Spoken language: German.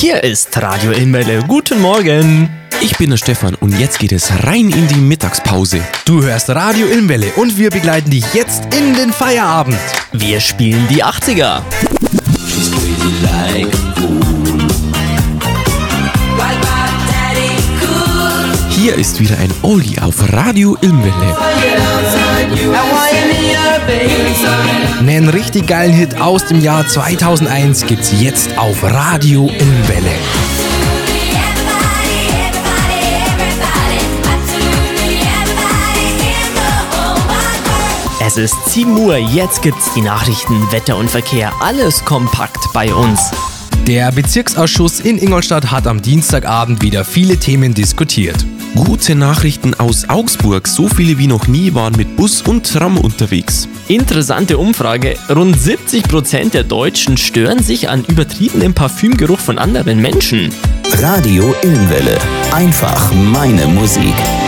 Hier ist Radio Ilmwelle. Guten Morgen. Ich bin der Stefan und jetzt geht es rein in die Mittagspause. Du hörst Radio Ilmwelle und wir begleiten dich jetzt in den Feierabend. Wir spielen die 80er. Hier ist wieder ein Oldie auf Radio Ilmwelle. Einen richtig geilen Hit aus dem Jahr 2001 gibt's jetzt auf Radio Ilmwelle. Es ist 7 Uhr, jetzt gibt's die Nachrichten, Wetter und Verkehr. Alles kompakt bei uns. Der Bezirksausschuss in Ingolstadt hat am Dienstagabend wieder viele Themen diskutiert. Gute Nachrichten aus Augsburg. So viele wie noch nie waren mit Bus und Tram unterwegs. Interessante Umfrage. Rund 70% der Deutschen stören sich an übertriebenem Parfümgeruch von anderen Menschen. Radio Ilmwelle. Einfach meine Musik.